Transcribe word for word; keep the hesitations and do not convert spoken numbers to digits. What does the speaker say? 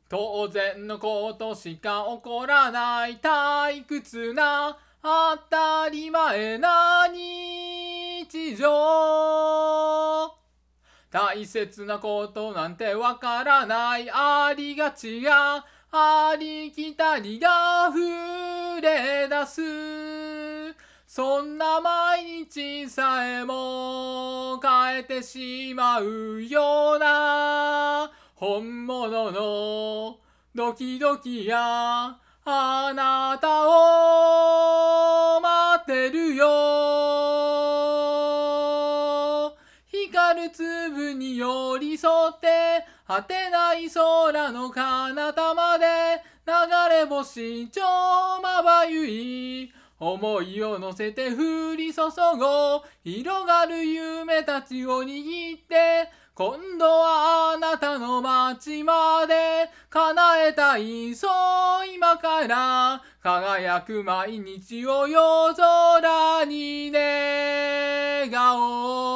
当然のことしか起こらない退屈な当たり前な日常。大切なことなんてわからないありがちがありきたりが溢れ出す。そんな毎日さえも変えてしまうような本物のドキドキやあなたを待ってるよ。光る粒に寄り添って果てない空の彼方まで流れ星超まばゆい思いを乗せて降り注ごう広がる夢たちを握って今度はあなたの街まで叶えたいそう今から輝く毎日を夜空に願おう。